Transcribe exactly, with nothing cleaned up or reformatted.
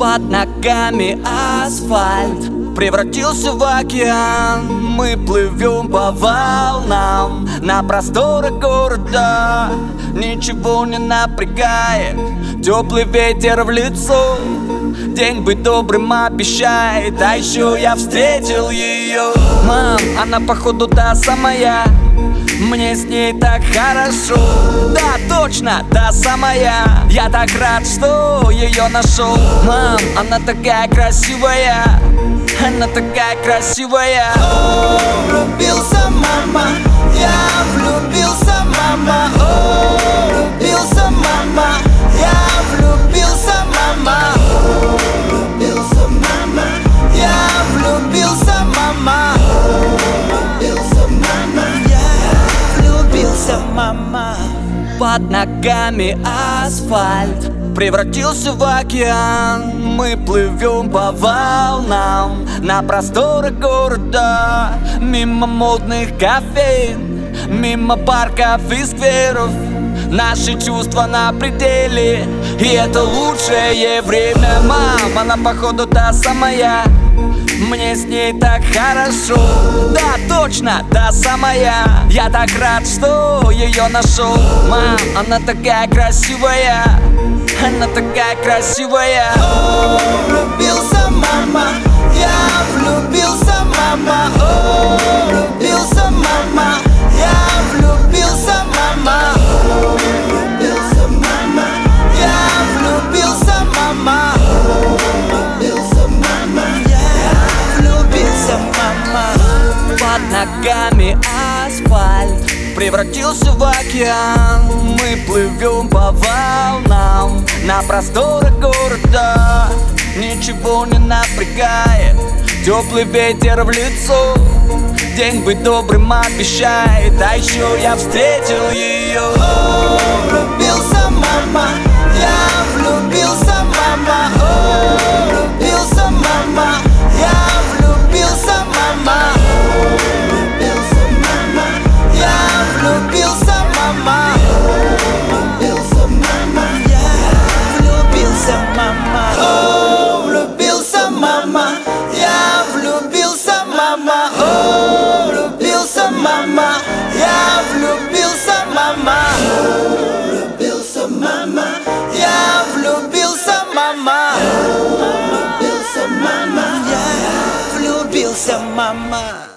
Под ногами асфальт превратился в океан. Мы плывем по волнам на просторы города. Ничего не напрягает, теплый ветер в лицо. День быть добрым обещает, а еще я встретил ее. Мам, она походу та самая, мне с ней так хорошо. Да, точно, та самая. Я так рад, что ее нашел. Мам, она такая красивая, она такая красивая. О, влюбился, мама, я влюбился, мама. О, влюбился, мама, я влюбился, мама. Влюбился, мама, я влюбился, мама. Влюбился, мама, я влюбился, мама. Под ногами асфальт превратился в океан. Мы плывем по волнам на просторы города. Мимо модных кофеин, мимо парков и скверов. Наши чувства на пределе, и это лучшее время. Мам, она походу та самая, мне с ней так хорошо. Да, точно, та самая. Я так рад, что ее нашел. Мам, она такая красивая, она такая красивая. О, влюбился, мама, я влюбился, мама. О, влюбился, мама, я влюбился, мама. Влюбился, мама, я влюбился, мама. Влюбился, мама, я влюбился, мама. Под ногами асфальт превратился в океан. Мы плывем по волнам на просторы города. Ничего не напрягает, теплый ветер в лицо. День быть добрым обещает, а еще я встретил ее. О, влюбился, мама, я влюбился, мама. О, влюбился, мама, я влюбился, мама. Влюбился, мама, я влюбился, мама. Влюбился, мама, я влюбился, мама. О, влюбился, мама, я влюбился, мама. О, влюбился, мама, я влюбился, мама. Влюбился, мама, я влюбился, мама. Влюбился, мама, я влюбился, мама.